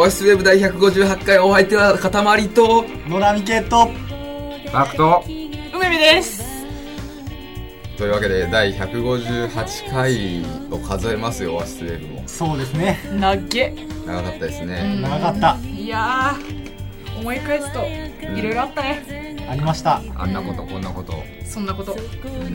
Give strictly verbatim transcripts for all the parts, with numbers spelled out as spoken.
オアシスウェブ第ひゃくごじゅうはちかい、お相手はかたまりと野良みけとタクト梅見です。 というわけで第ひゃくごじゅうはちかいを数えますよ。オアシスウェブもそうですね、 長っ長かったですね。 長かった。 いやー、思い返すといろいろあったね、 ありました。 あんなことこんなこと、 そんなこと、 うん、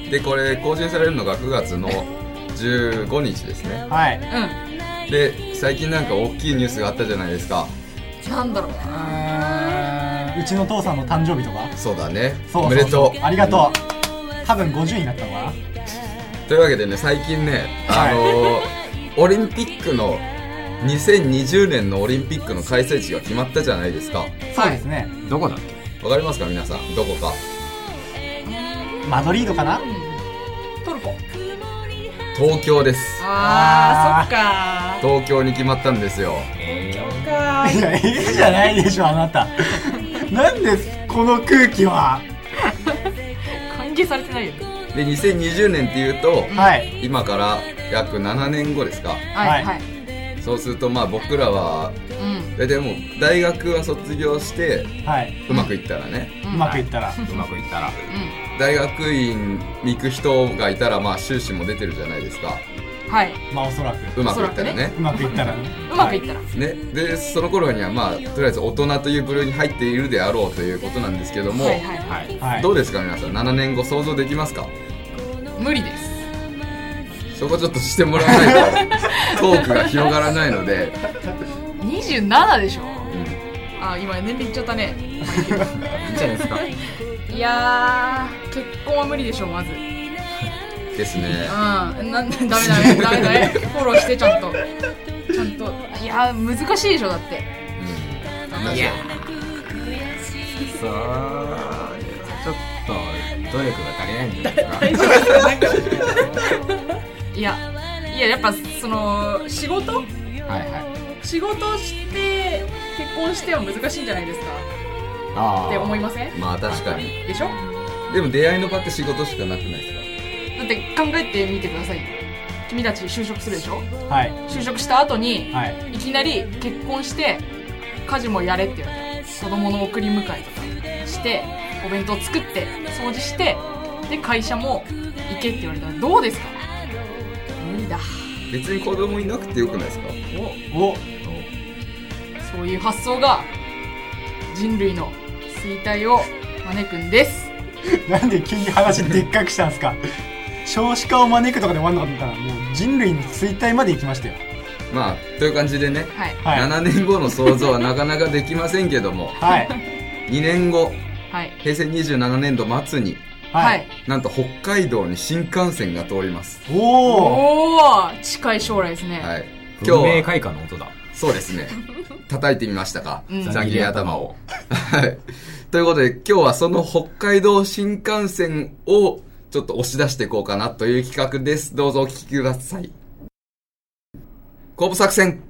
でこれ更新されるのがくがつのじゅうごにちですね。 はい。 うん。 で最近なんか大きいニュースがあったじゃないですか。 なんだろうな、 うーん、うちの父さんの誕生日とか。 そうだね。 そうそうそう、 おめでとう。 ありがとう。多分ごじゅうになったのかな。 というわけでね、最近ね、あのーはい、オリンピックのにせんにじゅうねんのオリンピックの開催地が決まったじゃないですか。 そうですね。 どこだっけ？ わかりますか皆さん、どこか。 マドリードかな。 トルコ。 東京です。 あー、そっかー、 東京に決まったんですよ。 えそっかー。 いや、ええじゃないでしょあなた。なんでこの空気は。 歓迎されてないよ。 でにせんにじゅうねんっていうと、 はい、 今から約ななねんごですか。 はいはい。 そうするとまあ僕らはうん。 大体もう大学は卒業して、 はい、 うまくいったらね、 うまくいったら、 ー、うまくいったら大学院に行く人がいたらまあ修士も出てるじゃないですか。 はい。 まあおそらくうまくいったらね。 うまくいったらね。 うまくいったら。 ね、でその頃にはまあとりあえず大人という部類に入っているであろうということなんですけども、 はいはいはい。 はい、 どうですか皆さん、ななねんご想像できますか？ 無理です。 そこちょっとしてもらわないとトークが広がらないので。 にじゅうななでしょ。 うん、 あ、今年齢言っちゃったね。 いいんじゃないですか。 いやー、結婚は無理でしょまず。 ですね。 うん、なんダメダメダメダメ。フォローしてちゃんとちゃんと。いやー、難しいでしょだって。 うん、 いやそうちょっと努力が足りないんじゃないですか。 いやいや、やっぱその仕事はいはい。 仕事して結婚しては難しいんじゃないですかあって思いません？ まあ確かに。 でしょ。 でも出会いの場って仕事しかなくないですか？ だって考えてみてください。君たち就職するでしょ。 はい、 就職した後に、 はい、 いきなり結婚して家事もやれって言われたら、子供の送り迎えとかしてお弁当作って掃除してで会社も行けって言われたらどうですか？無理だ。 別に子供いなくてよくないですか？ おお、 そういう発想が人類の衰退を招くんです。 なんで急に話でっかくしたんですか？少子化を招くとかで終わんなかったらもう人類の衰退まで行きましたよ。 まあという感じでね、 はいはい、 ななねんごの想像はなかなかできませんけども、 はい、 にねんご、 はい、 へいせいにじゅうななねんど末にはい、 はい、 なんと北海道に新幹線が通ります。 おお、 おー、近い将来ですね。 はい、 今日文明開化の音だ。 そうですね。叩いてみましたか、 うん、 ざん切り頭を。はい。ということで今日はその北海道新幹線をちょっと押し出していこうかなという企画です。どうぞお聞きください。後部作戦。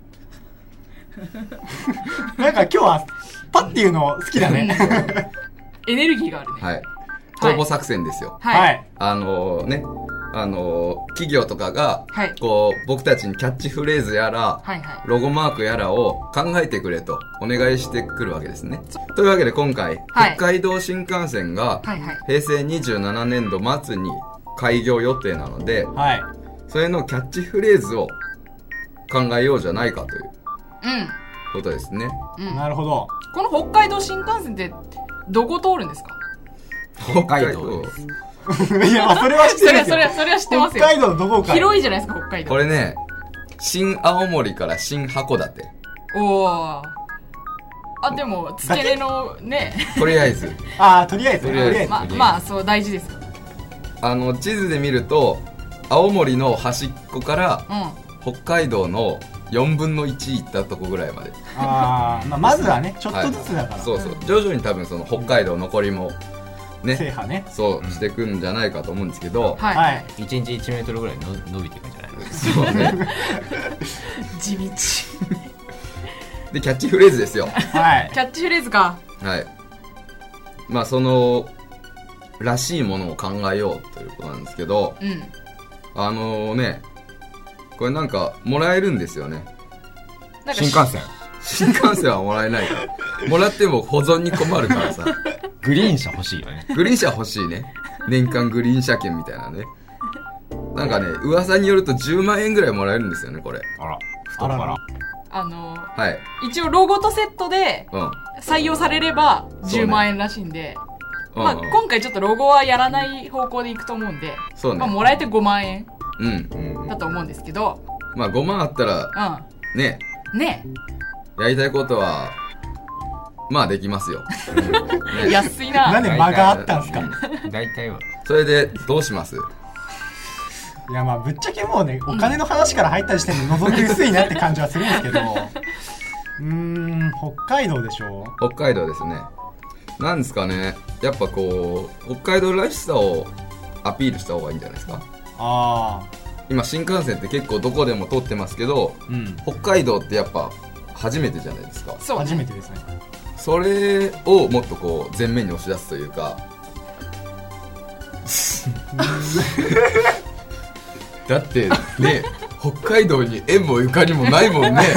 なんか今日はパッていうの好きだね。 エネルギーがあるね。 はい。公募作戦ですよ。 はい。 はい、 あのー、ね、あのー、企業とかが、 はい、 こう、僕たちにキャッチフレーズやら、 はいはい、 ロゴマークやらを考えてくれとお願いしてくるわけですね。というわけで今回、 はい、 北海道新幹線が、 はいはい、 へいせいにじゅうななねんど末に開業予定なので、 はい、 それのキャッチフレーズを考えようじゃないかといううんことですね。 うん、 なるほど。 この北海道新幹線ってどこ通るんですか？ 北海道。 いや、それは知ってるんですよ。 それ、それ、それは知ってますよ。 北海道のどこか。 広いじゃないですか、北海道。 これね、新青森から新函館。 おー。あ、でも、付け根のね。 とりあえず。 あー、とりあえず。 とりあえず。 ま、まあ、そう、大事ですよ。 あの、地図で見ると、青森の端っこから、 うん、 北海道のよんぶんのいち行ったとこぐらいまで。 あー、まあ、まずはね、ちょっとずつだから。はい、 そうそう。徐々に多分その北海道残りも、ね、 制覇ね、 そうしていくんじゃないかと思うんですけど、 はい、はい、 いちにちいちメートルぐらいの伸びていくんじゃないそうね。 地道でキャッチフレーズですよ。 はい、 キャッチフレーズか。 はい。まあそのらしいものを考えようということなんですけど、 うん、 あのー、ね、これなんかもらえるんですよね。 新幹線。 新幹線はもらえないからもらっても保存に困るからさ。 グリーン車欲しいよね。 グリーン車欲しいね。年間グリーン車券みたいなね。なんかね、噂によるとじゅうまんえんぐらいもらえるんですよね、これ。 あら、太っあら腹。 あのーはい。 一応ロゴとセットでうん。 採用されればじゅうまんえんらしいんで、まあ、 うんうん今回ちょっとロゴはやらない方向でいくと思うんで、 そうねまあ、もらえてごまんえんうん。 うん。 だと思うんですけど、 まあごまんあったら、ね、 うん。ねやりたいことは、まあできますよ。 え、 ね、 安いな。 なんで間があったんすか。 大体は。 それで、どうします？ いやまあぶっちゃけもうね、お金の話から入った時点で覗き薄いなって感じはするんですけど、うーん、北海道でしょ。 北海道ですね。なんですかね、やっぱこう、北海道らしさをアピールした方がいいんじゃないですか。 あ今新幹線って結構どこでも通ってますけど、 あ、うん、 北海道ってやっぱ初めてじゃないですか。 そう、ね。 初めてですね。 それをもっとこう前面に押し出すというかだってね、北海道に縁もゆかりもないもんね。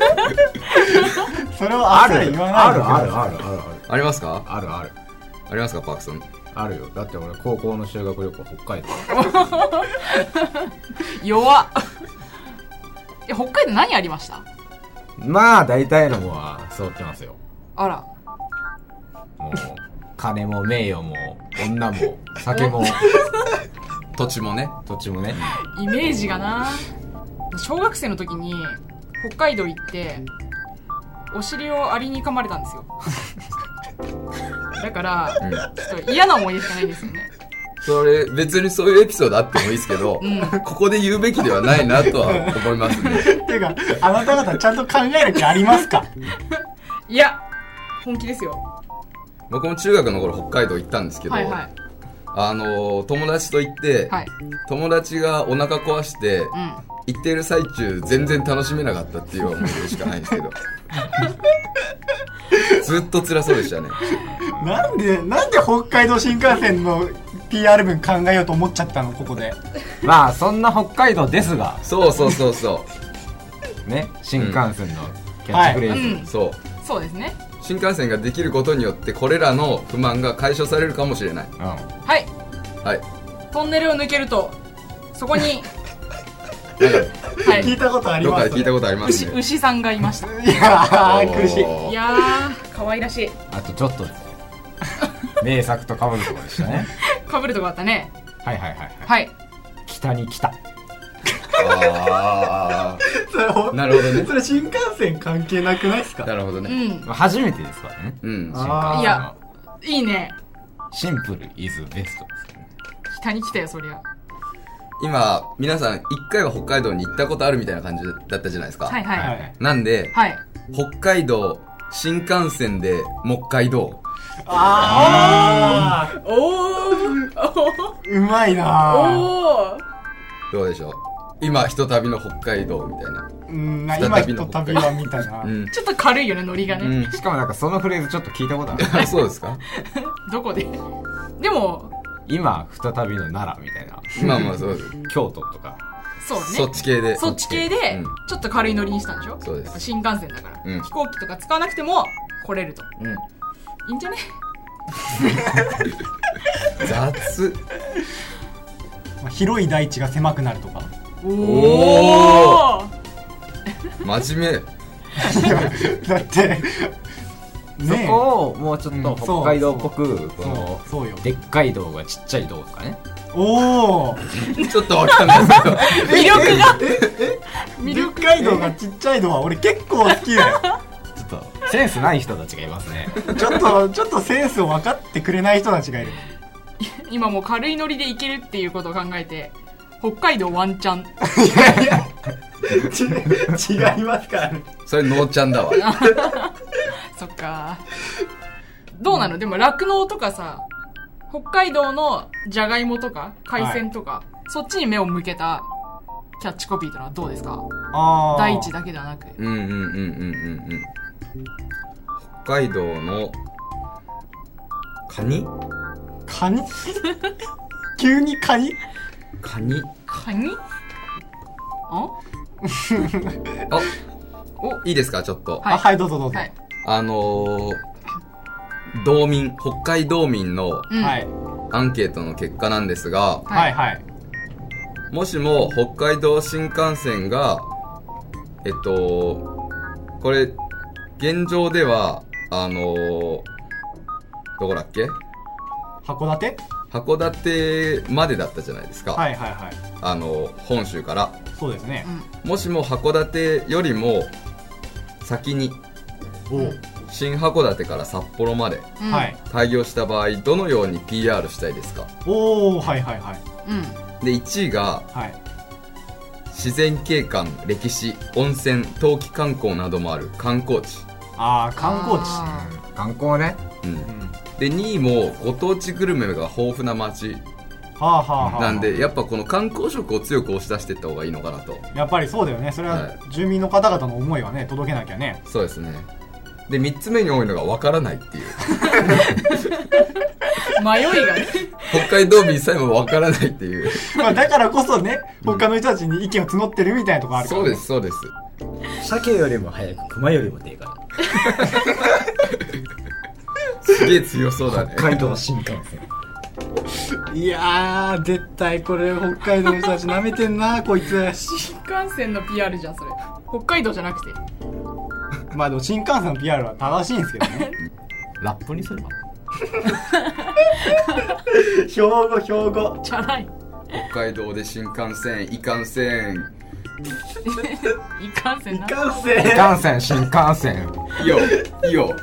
それをある言わないあるでください。 あるあるあるありますか？ あるあるありますかパークさん？ あるよ。だって俺高校の修学旅行北海道。 弱っ。え、北海道何ありました？ まあ大体のもは揃ってますよ。 あら。 もう金も名誉も女も酒も土地もね。 土地もね。 イメージがな。小学生の時に北海道行ってお尻をアリに噛まれたんですよ。だから、 うん、 ちょっと嫌な思い出しかないですよね。 それ別にそういうエピソードあってもいいですけど、うん、ここで言うべきではないなとは思いますね。 っていうか、あなた方ちゃんと考える気ありますか？ いや、本気ですよ。 僕も中学の頃北海道行ったんですけど、 はいはい、 あの友達と行って、はい、友達がお腹壊して、うん、行ってる最中全然楽しめなかったっていう思い出しかないんですけどずっと辛そうでしたね。 なんでなんで北海道新幹線の ピーアール 文考えようと思っちゃったのここで。 まあそんな北海道ですが、 そうそうそうそうね、 新幹線のキャッチフレーズ、 うんはい、 そうそうですね。 新幹線ができることによってこれらの不満が解消されるかもしれない、うん、 はいはい。 トンネルを抜けるとそこになんか、 はい、聞いたことあります、 どっかで聞いたことありますね。 牛, 牛さんがいました。 いやー苦しい。 いやー可愛らしい。 あとちょっと名作と被るところでしたね。 被るとこあったね。 はいはいはいはい、 はい、 北に来た。 ああなるほどね。 それ新幹線関係なくないですか？ なるほどね、 うん、 初めてですからね、 うん、 新幹線。 いやいいね。 シンプルイズベストですね。 北に来たよそりゃ。 今皆さん一回は北海道に行ったことあるみたいな感じだったじゃないですか。 はいはい、はい、 なんで、はい、北海道新幹線で北海道。 ああおーうまいな。 おどうでしょう今ひとたびの北海道みたいな。 うんな今ひとたびはみたいな、うん、 ちょっと軽いよねノリがね、 うん、しかもなんかそのフレーズちょっと聞いたことある。 そうですかどこで。でも今再びの奈良みたいな。 まあまあそうです。 京都とかそうね、 そっち系でそっち系で、うん、ちょっと軽いノリにしたんでしょ。 そうです。 やっぱ新幹線だから、うん、飛行機とか使わなくても来れると、うん、いいんじゃね。 雑。 広い大地が狭くなるとか。 おお真面目。 だってね、 そこをもうちょっと北海道っぽく、このでっかい道がちっちゃい道とかね。 おおちょっとわかんないですけど魅力が魅力。でっかい道がちっちゃい道は俺結構好きだよ。 ちょっとセンスない人たちがいますね。 ちょっとちょっとセンスを分かってくれない人たちがいる。 今もう軽いノリでいけるっていうことを考えて北海道ワンチャン。いやいや違いますからね。 それノーちゃんだわ。 そっか。どうなの、うん、でも酪農とかさ、北海道のじゃがいもとか海鮮とか、はい、そっちに目を向けたキャッチコピーというのはどうですか？ あ大地だけではなく。 うんうんうんうんうんうん。北海道のカニ？ カニ？急にカニ？ カニ？ カニ？あ？ あ、 おいいですかちょっと、 はいあ、はい、どうぞどうぞ。 はい。 あのー、道民北海道民のうんはい。 アンケートの結果なんですが、 はい、はい。 もしも北海道新幹線がえっとこれ現状ではあのー、どこだっけ函館函館までだったじゃないですか、 はい、はい、はい。 あの本州からそうですね。 もしも函館よりも先におう新函館から札幌までうん。 はい。 開業した場合どのように ピーアール したいですか。 おー、はい、はい、はい。 うん。 でいちいがはい。 自然景観、歴史、温泉、冬季観光などもある観光地、 あー、観光地。 あ観光ね。 うんうん。 でにいもご当地グルメが豊富な街はあ、はあ、はあ。 なんでやっぱこの観光色を強く押し出していった方がいいのかなと。 やっぱりそうだよね。それははい住民の方々の思いはね、届けなきゃね。 そうですね。でみっつめに多いのがわからないっていうー迷いがね。 北海道民さえもわからないっていうまあ、だからこそね、他の人たちに意見を募ってるみたいなとこあるから、ね。 そうですそうです鮭よりも早く熊よりもでかすげえ強そうだねい北海道新幹線。 いやー、絶対これ北海道の人たち舐めてんな、こいつ。 新幹線の ピーアール じゃん、それ。北海道じゃなくて。 まあでも新幹線の ピーアール は正しいんですけどね。 ラップにすれば。 兵庫、兵庫。 じゃない。 北海道で新幹線いかんせんいかんせんな。 幹新線。 幹線、新幹線。 いいよいいよ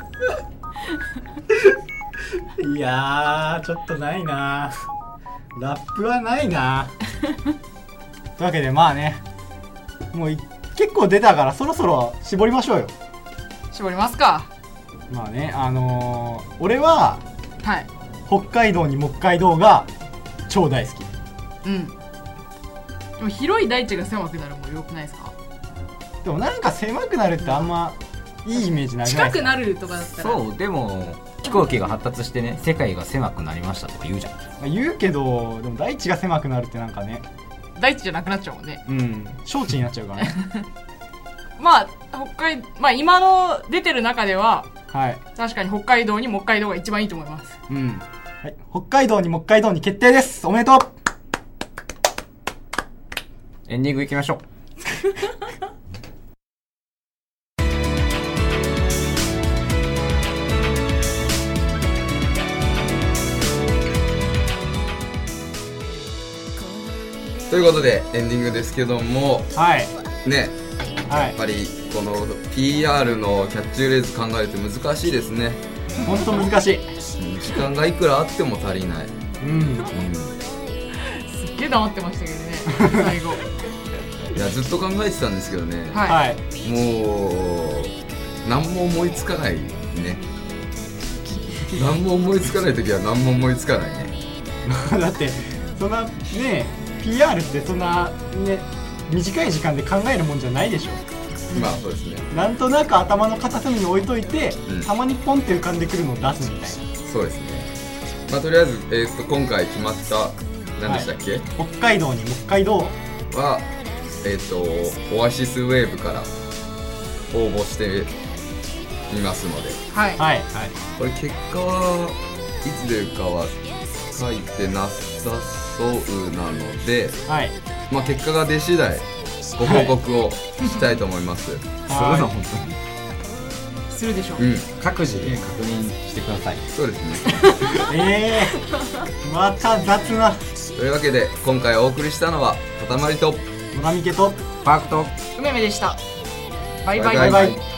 いやー、ちょっとないな。ラップはないな。というわけでまあね、もうい結構出たからそろそろ絞りましょうよ。 絞りますか。 まあね、あのー、俺ははい。 北海道に北海道が超大好き。 うん。でも広い大地が狭くなるも良くないですか。 でもなんか狭くなるってあんまいいイメージないじゃないですか。 近くなるとかだったら。 そう、でも、飛行機が発達してね、世界が狭くなりましたとか言うじゃん。 まあ言うけど、でも大地が狭くなるってなんかね、 大地じゃなくなっちゃうもんね。 うん、招致になっちゃうからね。 まあ、北海、まあ今の出てる中では、 はい。 確かに北海道に北海道が一番いいと思います。 うん。はい。北海道に北海道に決定です。おめでとう。 エンディング行きましょう。 ということでエンディングですけどもはい。 ねはい。 やっぱりこの ピーアール のキャッチフレーズ考えると難しいですね。 ほんと難しい。 うん時間がいくらあっても足りない、 うん。 うん、 すっげえ黙ってましたけどね、最後。 いやずっと考えてたんですけどね、 はい。 はい。 もう何も思いつかないね何も思いつかない時は何も思いつかないねだって、そんな、ね、ピーアール ってそんな、ね、短い時間で考えるもんじゃないでしょ。 まあそうですねなんとなく頭の片隅に置いといて、 うんたまにポンって浮かんでくるのを出すみたいな。 そうですね。まあとりあえず、えー、と今回決まった何でしたっけ、 北海道に北海道はえっ、とオアシスウェーブから応募してみますので、 はい。 はい。はい。 これ結果はいつ出るかは書いてなさそうなので、 はい。 まあ結果が出次第ご報告をしたいと思います。 するはいの本当に。 するでしょう。 うん、 各自で確認してください。 そうですね。 えー、また雑なというわけで今回お送りしたのはかたまりと野上家とパークと梅めでした。バイバイ。 バイバイバイバイ